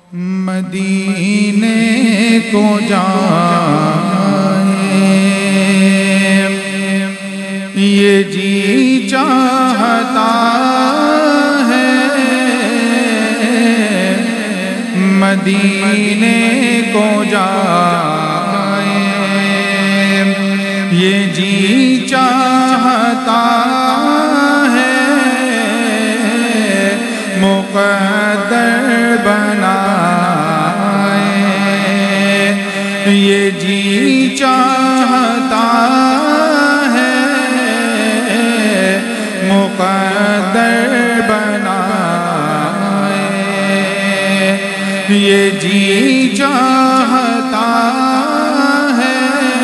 مدینے کو جائیں یہ جی چاہتا ہے، مدینے کو جائیں یہ جی چاہتا ہے، مقدر بنائے یہ جی چاہتا ہے، مقدر بنائے یہ جی چاہتا ہے،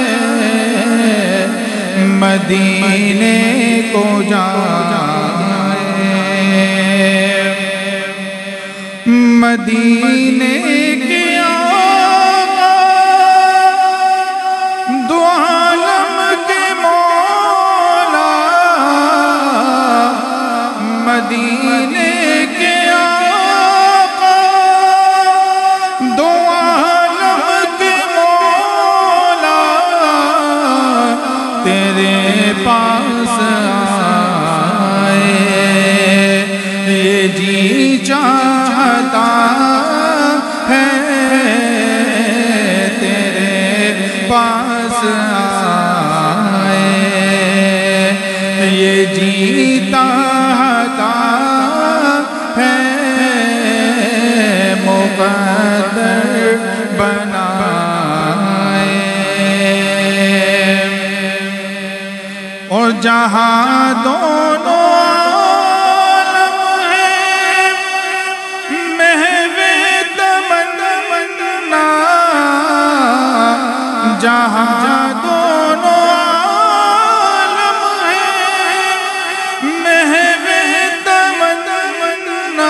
مدینے کو جائیں مدینے کے آقا دو عالم کے مولا، مدینے کے آقا دو عالم کے مولا، تیرے پاس آئے یہ جی چاہتا ہے، تیرے پاس آئے یہ جیتا ہے، مقدر بنائے اور جہاں دونوں جہاں دونوں عالم ہیں محو تمنا،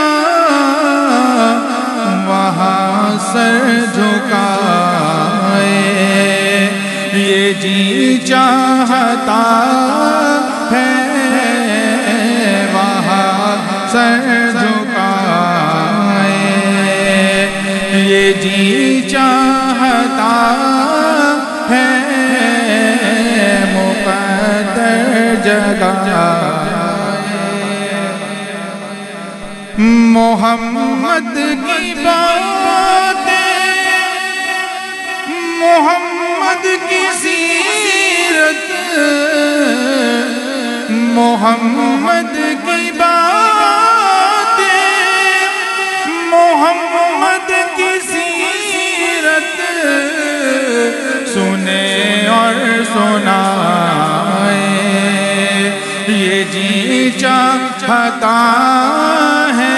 وہاں سر جھکائے یہ جی چاہتا ہے، وہاں سر جھکائے یہ جی چاہتا ہے، مقدر جگہ محمد کی باتیں، محمد کی سیرت، محمد کی باتیں، محمد کی سیرت سنے اور سنائے یہ جی چاہتا ہے،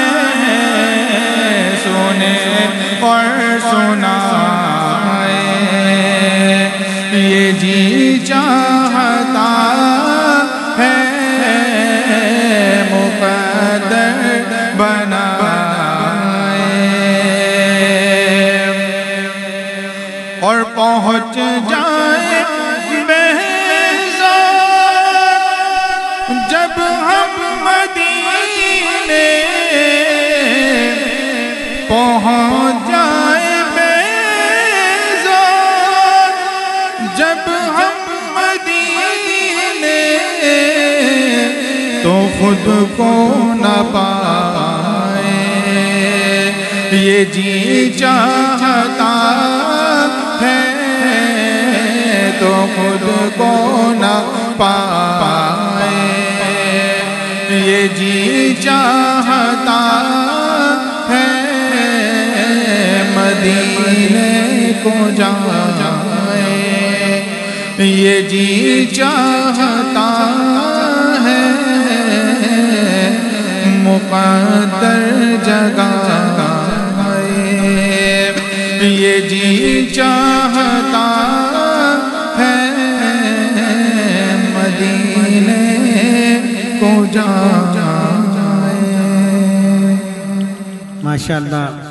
سنے اور سنائے یہ جی چاہتا ہے، مقدر بنائے اور پہنچ جائے بہزاد جب ہم مدینے، پہنچ جائے بہزاد جب ہم مدینے، تو خود کو نہ پائے یہ جی چاہتا ہے، تو خود کو نہ پائے یہ جی چاہتا ہے، مدینے کو جائیں یہ جی چاہتا ہے، مقدر جگہ یہ جی چاہتا ہے، مدینے کو جائیں۔ ماشاءاللہ